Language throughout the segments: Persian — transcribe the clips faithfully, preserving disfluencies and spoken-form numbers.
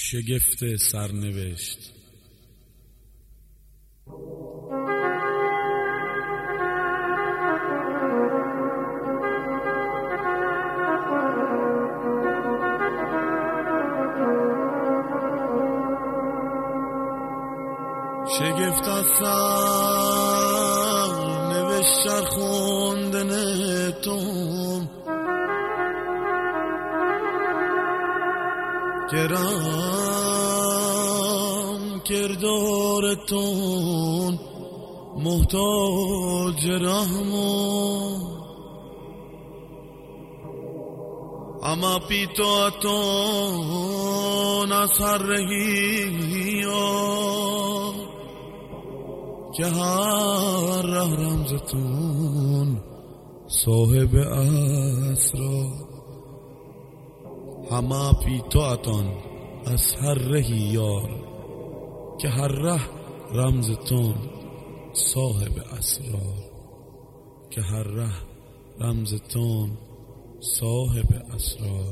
شگفت سرنوشت. شگفت از سرنوشت خوندن تو گرم کردارتون محتاج رحمو اما پیتو اتون از هر رهی که هر ره رمزتون صاحب اسرار همه پیتواتان از هر رهی یار که هر ره رمزتون صاحب اسرار که هر ره رمزتون صاحب اسرار.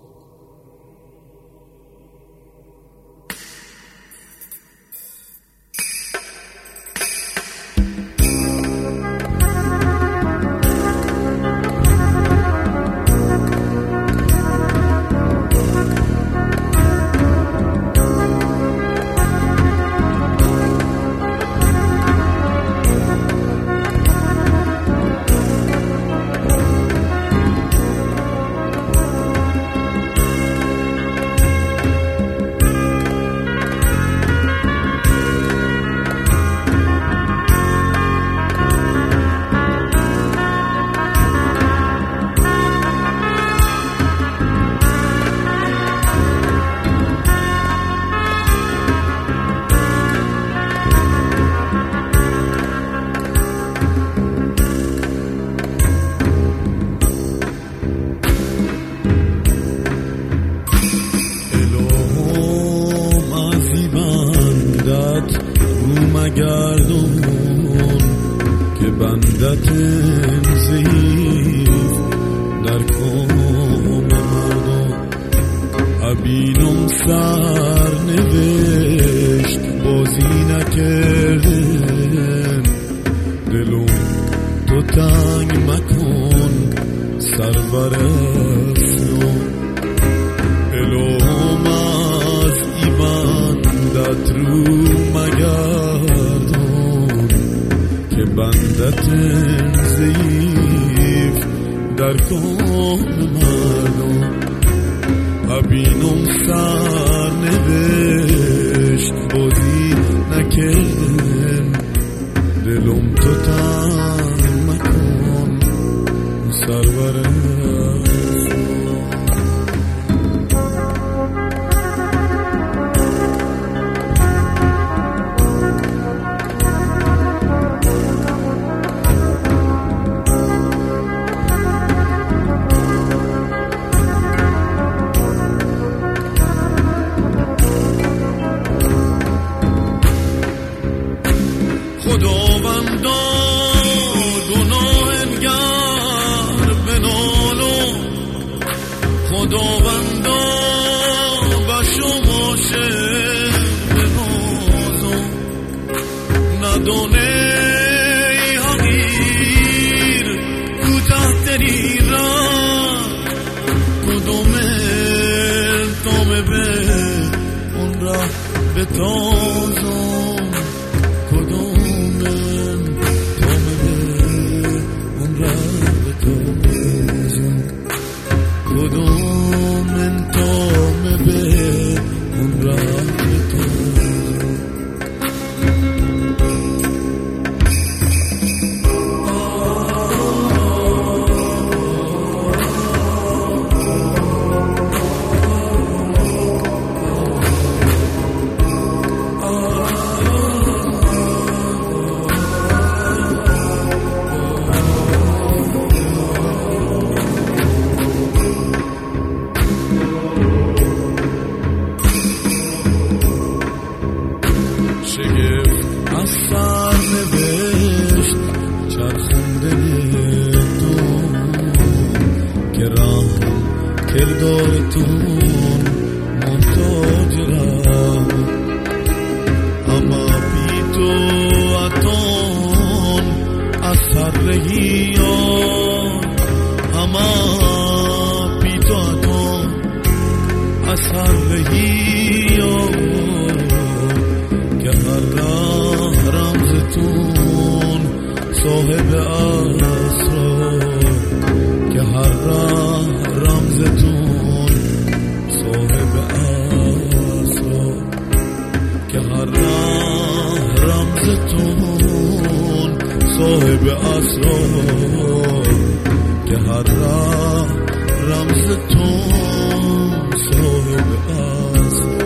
گردون که بندت ضعیف در کام مردم ابینم سر نوشت بازی نکردن دلم تو تنگ مکن سرورستم الهام از ای بندت رو مگردون که بندت ضعیف در کام مردم ابینم سر نوشت بازی نکردن دلم تو تنگ مکن سرورستم خداوندا گناهگار بنالو خداوندا با شما شه بنازو ندونه ای حقیر کوتاه تری را کدومه تامه به اون را به تازو کدوم انتامه به اون راه تو سرنوشت چرخوندن تو که راه کردارتون محتاج گهی که هر راه رمزتون صاحب اسرار، که هر راه رمزتون صاحب اسرار، که هر راه رمزتون صاحب اسرار، که هر راه رمزتون صاحب اسرار.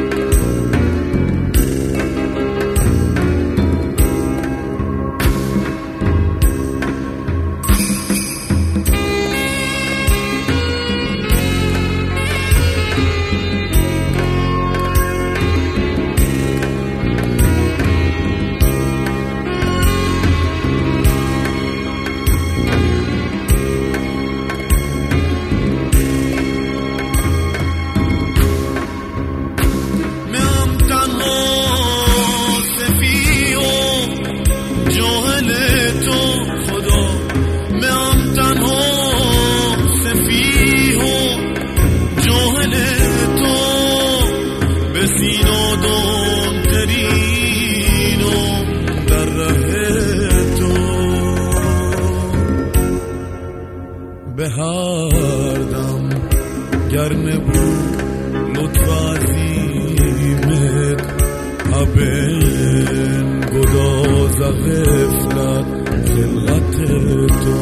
به هر دم گر نبود لطف عظیمت، ابن گداز غفلت خلقت تو،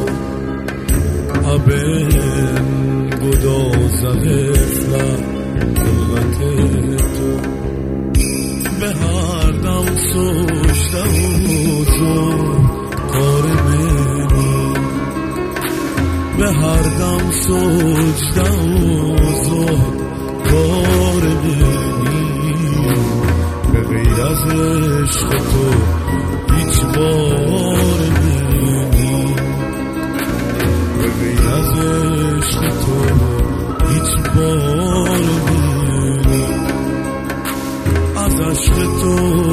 ابن گداز غفلت خلقت تو. به هر دم سوشته و زور کار منی، به هر دم سجده و زهد کار منی. به غیر از عشق تو هیچ بار منی، به غیر از عشق تو هیچ بار منی. از عشق تو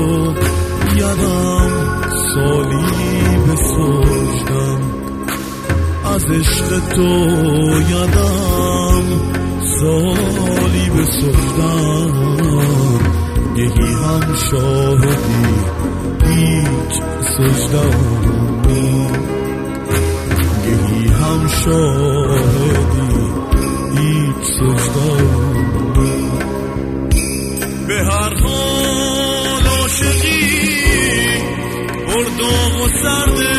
یادم سالی بسجدم، از عشق تو یادم سالی بسجدم. گهی هم شاهدی هیچ سجدمی، گهی هم شاهدی هیچ سجدمی. به هر حال عاشقی ارداغ و سرده،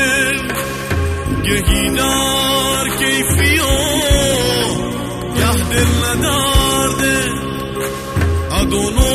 گهی در کیفی و گه دل ندارده. ادونو